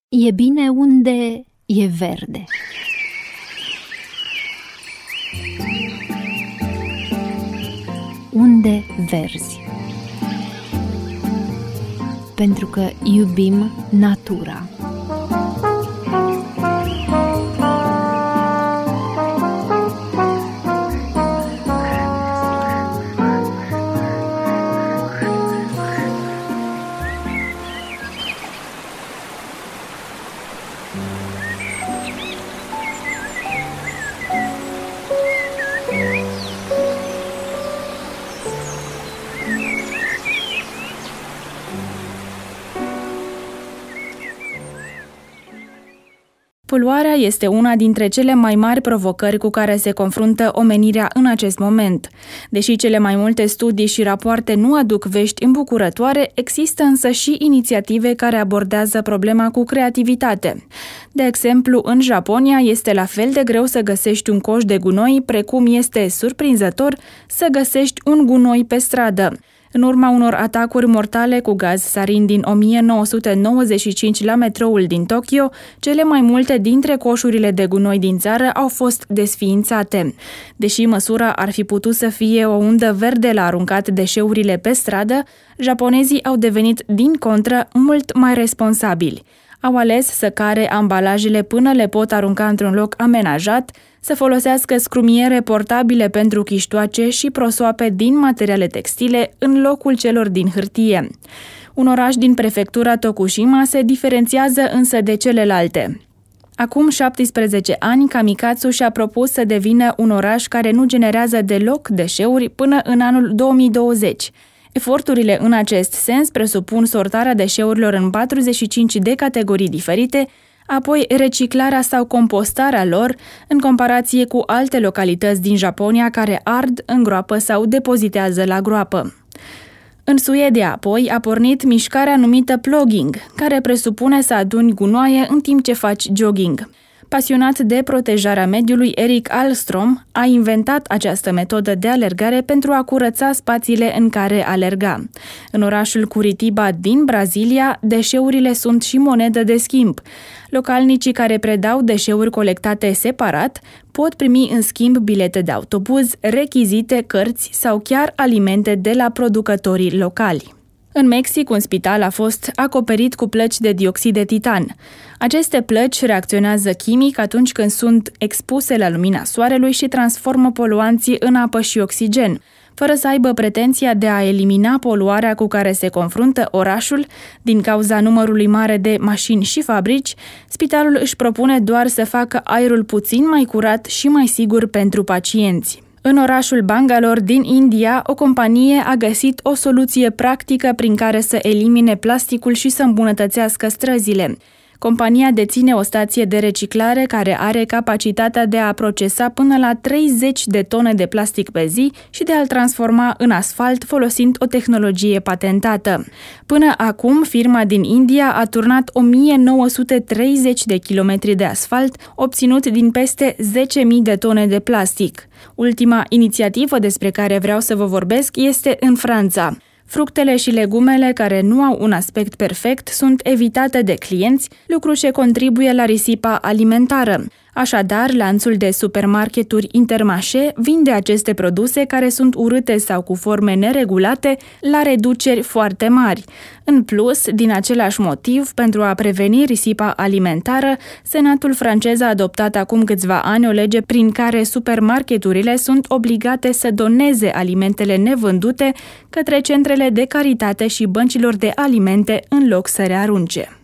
E bine unde e verde. Unde verzi. Pentru că iubim natura. Poluarea este una dintre cele mai mari provocări cu care se confruntă omenirea în acest moment. Deși cele mai multe studii și rapoarte nu aduc vești îmbucurătoare, există însă și inițiative care abordează problema cu creativitate. De exemplu, în Japonia este la fel de greu să găsești un coș de gunoi, precum este surprinzător să găsești un gunoi pe stradă. În urma unor atacuri mortale cu gaz sarin din 1995 la metroul din Tokyo, cele mai multe dintre coșurile de gunoi din țară au fost desființate. Deși măsura ar fi putut să fie o undă verde la aruncat deșeurile pe stradă, japonezii au devenit, din contră, mult mai responsabili. Au ales să care ambalajele până le pot arunca într-un loc amenajat, să folosească scrumiere portabile pentru chiștoace și prosoape din materiale textile în locul celor din hârtie. Un oraș din prefectura Tokushima se diferențiază însă de celelalte. Acum 17 ani, Kamikatsu și-a propus să devină un oraș care nu generează deloc deșeuri până în anul 2020. Eforturile în acest sens presupun sortarea deșeurilor în 45 de categorii diferite, apoi reciclarea sau compostarea lor, în comparație cu alte localități din Japonia care ard, îngroapă sau depozitează la groapă. În Suedia, apoi, a pornit mișcarea numită plogging, care presupune să aduni gunoaie în timp ce faci jogging. Pasionat de protejarea mediului, Erik Ahlström a inventat această metodă de alergare pentru a curăța spațiile în care alerga. În orașul Curitiba din Brazilia, deșeurile sunt și monedă de schimb. Localnicii care predau deșeuri colectate separat pot primi în schimb bilete de autobuz, rechizite, cărți sau chiar alimente de la producătorii locali. În Mexic, un spital a fost acoperit cu plăci de dioxid de titan. Aceste plăci reacționează chimic atunci când sunt expuse la lumina soarelui și transformă poluanții în apă și oxigen. Fără să aibă pretenția de a elimina poluarea cu care se confruntă orașul, din cauza numărului mare de mașini și fabrici, spitalul își propune doar să facă aerul puțin mai curat și mai sigur pentru pacienți. În orașul Bangalore din India, o companie a găsit o soluție practică prin care să elimine plasticul și să îmbunătățească străzile. Compania deține o stație de reciclare care are capacitatea de a procesa până la 30 de tone de plastic pe zi și de a-l transforma în asfalt folosind o tehnologie patentată. Până acum, firma din India a turnat 1930 de kilometri de asfalt, obținut din peste 10.000 de tone de plastic. Ultima inițiativă despre care vreau să vă vorbesc este în Franța. Fructele și legumele care nu au un aspect perfect sunt evitate de clienți, lucru ce contribuie la risipa alimentară. Așadar, lanțul de supermarketuri Intermarché vinde aceste produse care sunt urâte sau cu forme neregulate la reduceri foarte mari. În plus, din același motiv, pentru a preveni risipa alimentară, Senatul francez a adoptat acum câțiva ani o lege prin care supermarketurile sunt obligate să doneze alimentele nevândute către centrele de caritate și băncilor de alimente în loc să rearunce.